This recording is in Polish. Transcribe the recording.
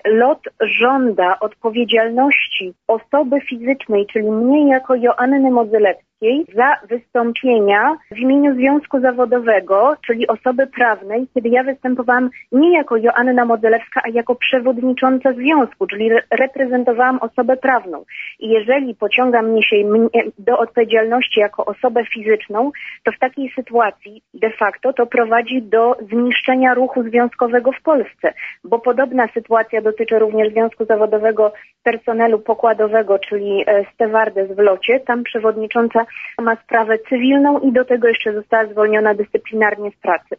LOT żąda odpowiedzialności osoby fizycznej, czyli mnie jako Joanny Modzelewskiej, za wystąpienia w imieniu związku zawodowego, czyli osoby prawnej, kiedy ja występowałam nie jako Joanna Modzelewska, a jako przewodnicząca związku, czyli reprezentowałam osobę prawną. I jeżeli pociąga mnie się do odpowiedzialności jako osobę fizyczną, to w takiej sytuacji de facto to prowadzi do zniszczenia ruchu związkowego w Polsce, bo podobna sytuacja dotyczy również związku zawodowego personelu pokładowego, czyli stewardes w LOT-cie. Tam przewodnicząca ma sprawę cywilną i do tego jeszcze została zwolniona dyscyplinarnie z pracy.